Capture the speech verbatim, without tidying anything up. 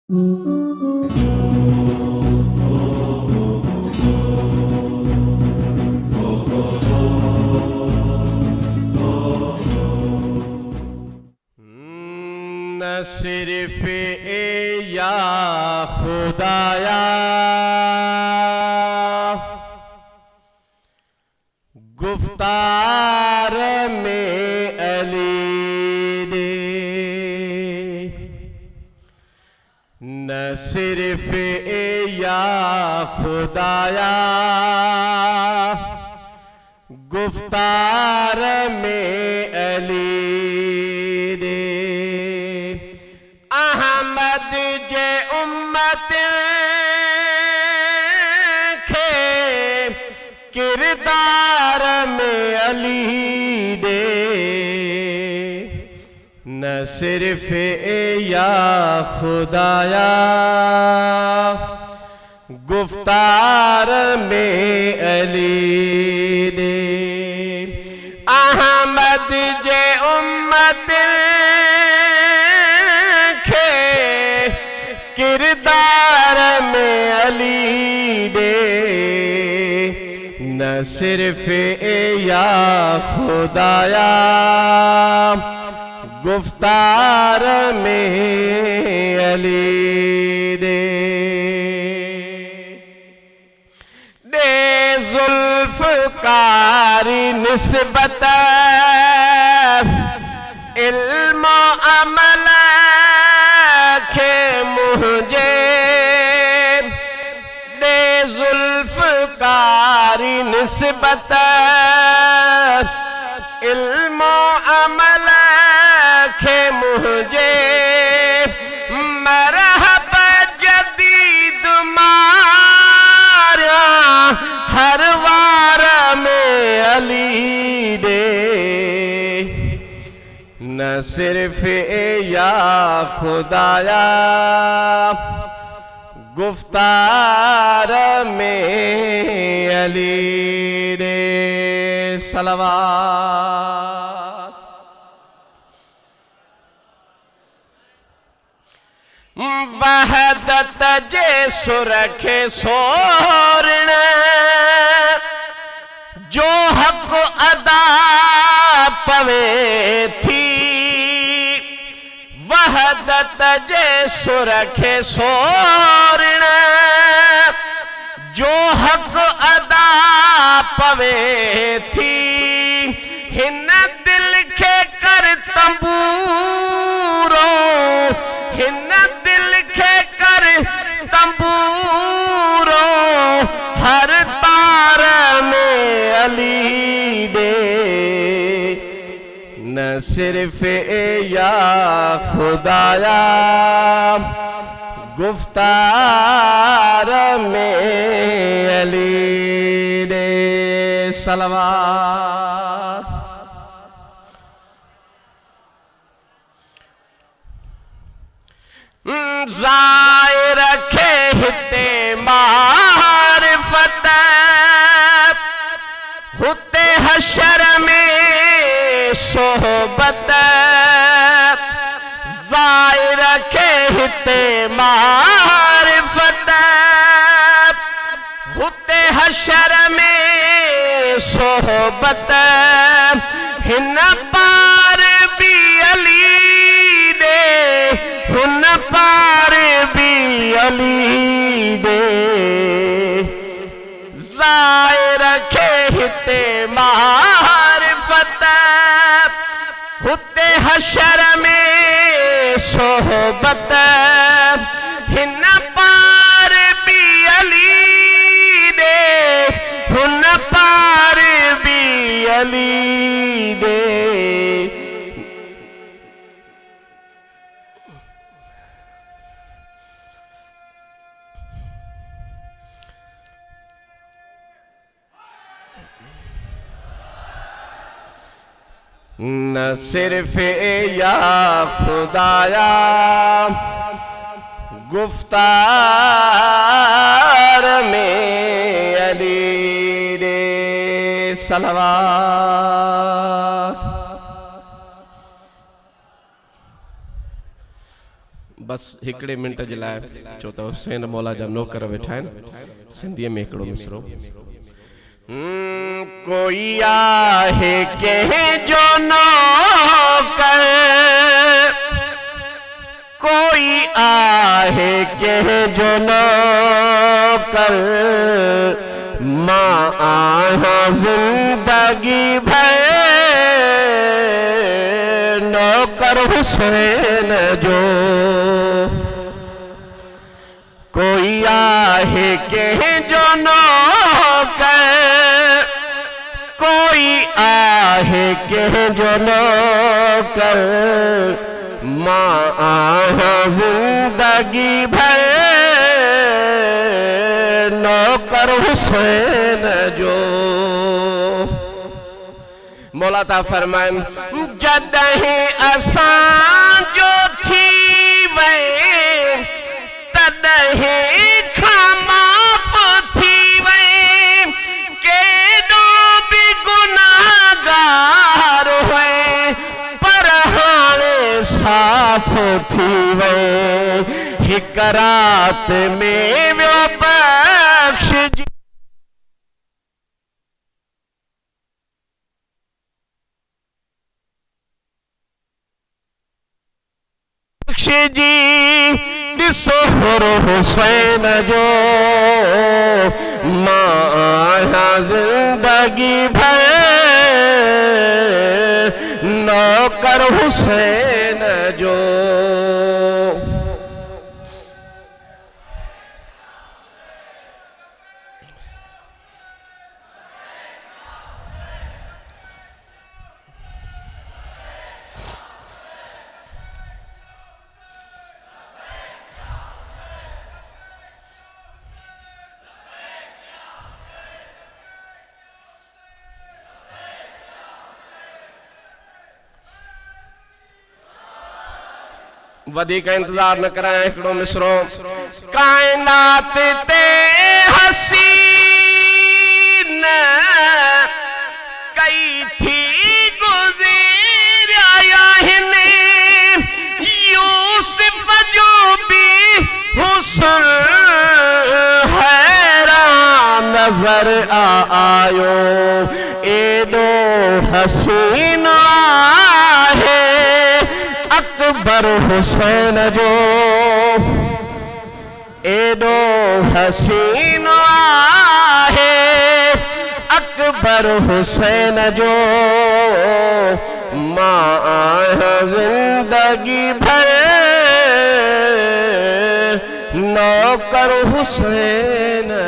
न सिर्फ ए या खुदाया गुफ्तार में अली ने, न सिर्फ ए या खुदाया गुफ्तार में अली ने, अहमद जे उम्मत के किरदार में अली दे, न सिर्फ ए या खुदाया गुफ्तार में अली दे, अहमद जे उम्मत किरदार में अली दे, न सिर्फ ए या खुदाया गुफ्तार में अली दे, दे जुल्फ कारी निस्बत इल्म अमल के मुझे, दे जुल्फ कारी निस्बत इल्म अमल के मुझे, मरहब जदीद मारा हर वार में अली दे, न सिर्फ ए या खुदाया गुफ्तार में अली दे, सलवात। वहदत जे सुरखे सोरण जो हक अदा पवे थी, वहदत जे सुरखे सोरण जो हक अदा पवे थी, हिन दिल के कर तंबूरो, हिन दिल के कर तंबूरो, हर तार में अली दे, न सिर्फ ए या खुदाया गुफ्तार में अली दे, सलवात। ज़ाहिर रखे हिते मारिफत हुते हशर में सोहबत, ज़ाहिर रखे हिते मारिफत हुते हशर में सोहबत, हिन पार भी अली दे, हुन पार भी अली दे, ज़ाहिर रखे हिते मारिफत हुते हशर में सोहबत, हिन पार भी अली दे, हुन पार भी अली दे, न सिर्फ ए या खुदाया गुफ्तार में अली दे, सलवात। बस बस हिकड़े मिनट जे लाइ छो त हुसैन मौला जा नौकर वेठा आहिनि सिंधीअ में हिकिड़ो मिसरो कोई आहे कंहिंजो नौकर कोई आहे कंहिंजो नौकर मां आहियां ज़िंदगी भर नौकर हुसैन जो कोई आहे कंहिंजो नौकर कोई आहे कंहिंजो नौकर मां आहियां ज़िंदगी भर नौकर हुसैन जो मौला ता फरमाइन जॾहिं असां जो थी वए तॾहिं खां माफ़ थी वए केॾो बि गुनाहगार हुए पर हाणे साफ़ थी वए हिक रात में वियो बख्शजी जी ॾिसो हुसैन जो मां आहियां ज़िंदगी भर नौकर हुसैन जो वधी का इंतजार न कराए हिकिड़ो मिसरो कायनात ते हसीन कई थी गुज़रिया आहिनि यूसुफ जो भी हुस्न हैरान नजर आयो एॾो हसीन आहे अकबर हुसैन जो एॾो हसीन आहे अकबर हुसैन जो मां आहियां ज़िंदगी भर नौकर हुसैन